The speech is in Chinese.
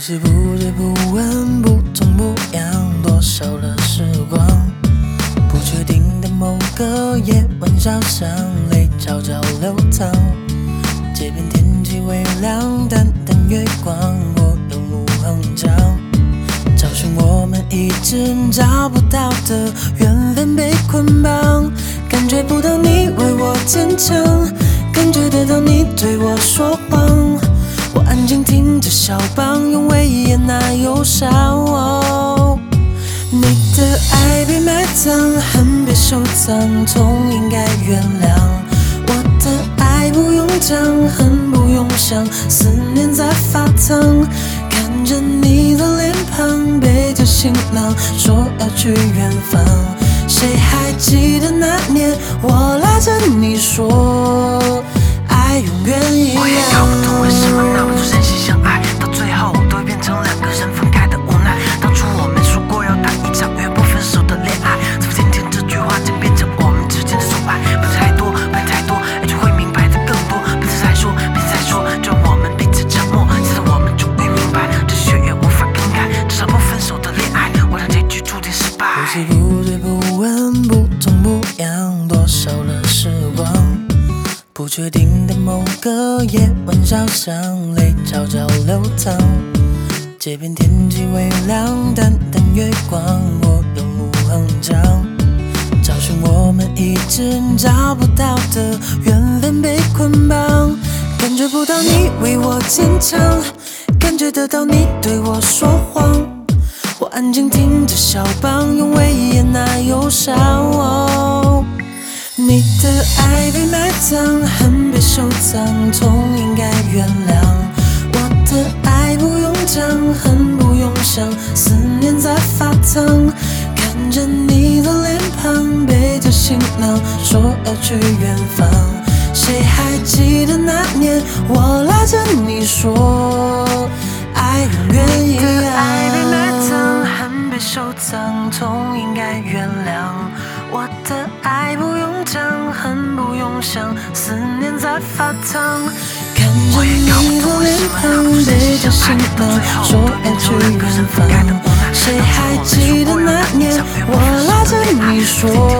知不觉不闻不痛不痒，多少了时光。不确定的某个夜晚，小巷泪悄悄流淌。街边天气微凉，淡淡月光，我有路横江。找寻我们一直找不到的缘分被捆绑，感觉不到你为我坚强，感觉得到你对我说谎。我安静听着肖邦，用威严那忧伤。你的爱被埋葬，恨被收藏，痛应该原谅。我的爱不用讲，恨不用想，思念在发烫。看着你的脸庞，背着行囊，说要去远方。谁还记得那年，我拉着你说，爱永远一样。 我也搞不懂为什么那么多真心相爱，到最后都会变成两个人分开的无奈。当初我们说过要谈一场永远不分手的恋爱，怎么今天这句话竟变成我们之间的宠爱？不太多，不太多，爱就会明白的更多。别再说，别再说，就我们彼此沉默，直到我们终于明白，这血缘无法更改，这场不分手的恋爱，我让结局注定失败。 不知不觉不闻不痛不痒，多少了时光。不确定的某个夜晚，小巷泪悄悄流淌。街边天气微凉，淡淡月光，我有路横江。找寻我们一直找不到的缘分被捆绑，感觉不到你为我坚强，感觉得到你对我说谎。我安静听着肖邦，用威严那忧伤。你的爱被埋葬，恨被收藏，痛应该原谅。我的爱不用讲，恨不用想，思念在发烫。看着你的脸庞，背着行囊，说要去远方。谁还记得那年，我拉着你说，爱永远一样。你的爱被埋葬，恨被收藏，痛应该原谅。我的爱不用讲，恨不用想，思念在发烫。看着你的脸庞，背着行囊，说要去远方。谁还记得那年，我拉着你说。